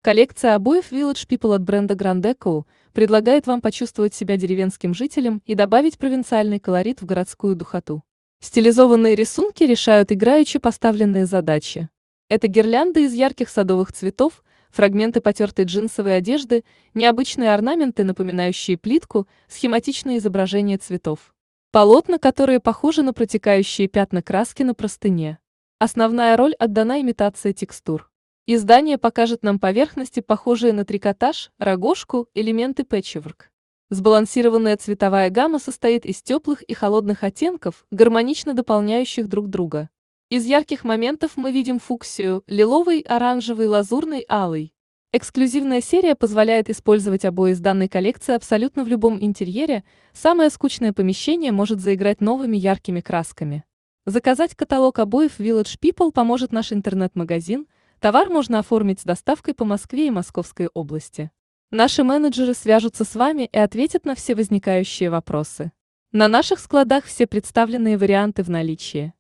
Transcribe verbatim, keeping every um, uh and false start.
Коллекция обоев Village People от бренда Grand Deco предлагает вам почувствовать себя деревенским жителем и добавить провинциальный колорит в городскую духоту. Стилизованные рисунки решают играючи поставленные задачи. Это гирлянды из ярких садовых цветов, фрагменты потертой джинсовой одежды, необычные орнаменты, напоминающие плитку, схематичные изображения цветов. Полотна, которые похожи на протекающие пятна краски на простыне. Основная роль отдана имитации текстур. Издание покажет нам поверхности, похожие на трикотаж, рогожку, элементы пэтчворк. Сбалансированная цветовая гамма состоит из теплых и холодных оттенков, гармонично дополняющих друг друга. Из ярких моментов мы видим фуксию, лиловый, оранжевый, лазурный, алый. Эксклюзивная серия позволяет использовать обои из данной коллекции абсолютно в любом интерьере, самое скучное помещение может заиграть новыми яркими красками. Заказать каталог обоев Village People поможет наш интернет-магазин. Товар можно оформить с доставкой по Москве и Московской области. Наши менеджеры свяжутся с вами и ответят на все возникающие вопросы. На наших складах все представленные варианты в наличии.